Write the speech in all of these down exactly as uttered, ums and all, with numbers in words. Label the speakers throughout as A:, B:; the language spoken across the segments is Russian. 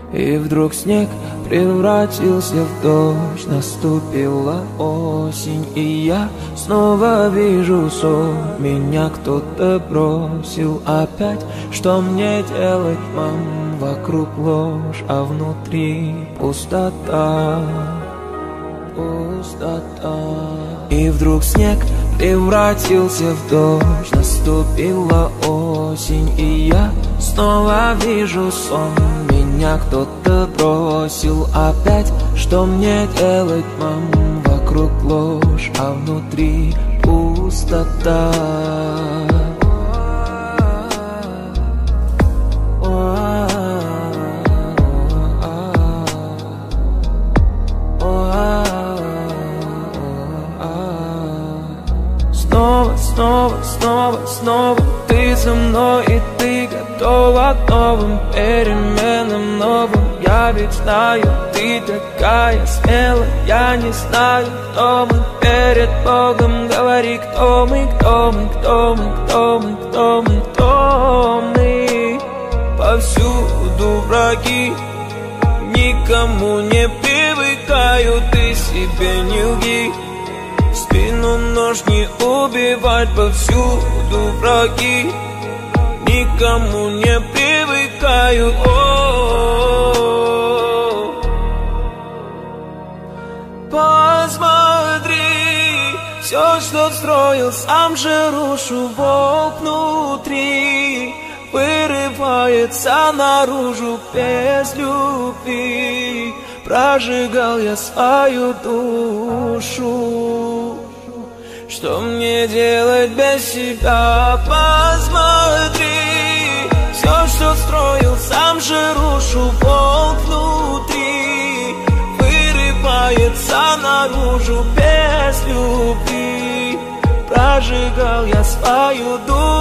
A: И вдруг снег превратился в дождь. Наступила осень, и я снова вижу сон. Меня кто-то бросил опять. Что мне делать, мам? Вокруг ложь, а внутри пустота. Пустота. И вдруг снег превратился в дождь. Наступила осень, и я снова вижу сон. Меня кто-то бросил опять. Что мне делать, мам? Вокруг ложь, а внутри пустота. Снова, снова, снова, снова ты со мной, и ты готова к новым переменам, новым. Я ведь знаю, ты такая смелая. Я не знаю, кто мы перед Богом. Говори, кто мы, кто мы, кто мы, кто мы, кто мы, кто мы. Повсюду враги, никому не привыкаю. Ты себе не лги, в спину нож не убивать. Повсюду враги, никому не привыкаю. О-о-о. Посмотри, все, что строил, сам же рушу. Волк внутри вырывается наружу без любви. Прожигал я свою душу. Что мне делать без себя? Посмотри, все, что строил, сам же рушу. Волк внутри вырывается наружу без любви. Прожигал я свою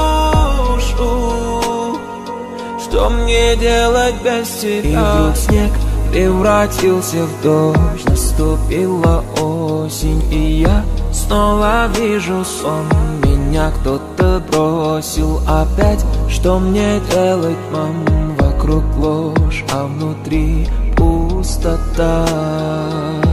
A: душу. Что мне делать без тебя? И вдруг снег превратился в дождь. Наступила осень, и я снова вижу сон. Меня кто-то бросил опять. Что мне делать, мам? Вокруг ложь, а внутри пустота.